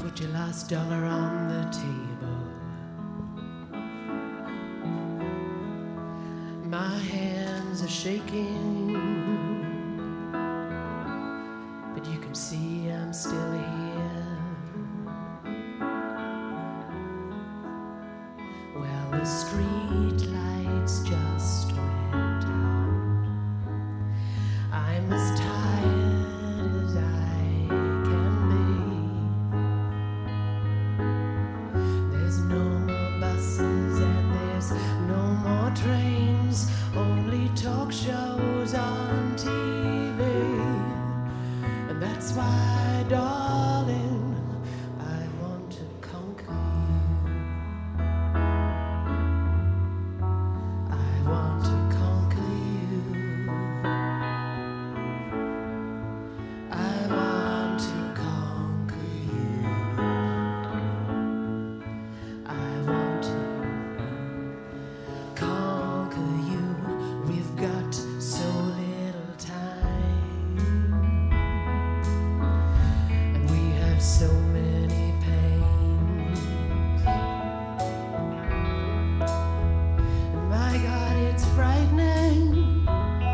Put your last dollar on the table. My hands are shaking, but you can see I'm still here. Well, the street lights just went out. I'm as tired as I can be. There's no more buses and there's no more trains, only talk shows on TV. And that's why, darling, I want to conquer you. I want to conquer you. I want to conquer you. I want to conquer you. We've got so little time, and we have so many pains. And my God, it's frightening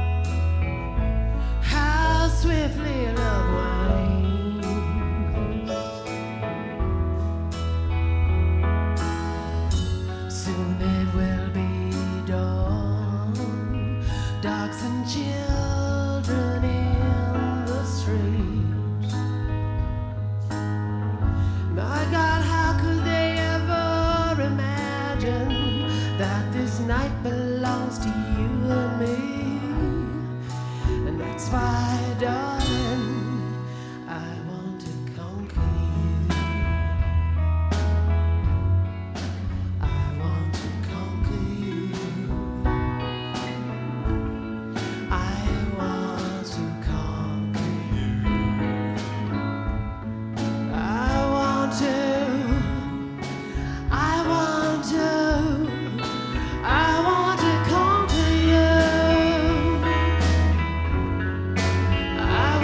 how swiftly love winds. Soon it will be dawn, dogs and children in the streets. My God, how could they ever imagine that this night belongs to you and me? And that's why, darling, I want to conquer you. I want to conquer you. I want to conquer you. I want to. I want to. I want to conquer you. I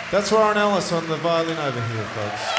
That's Warren Ellis on the violin over here, folks.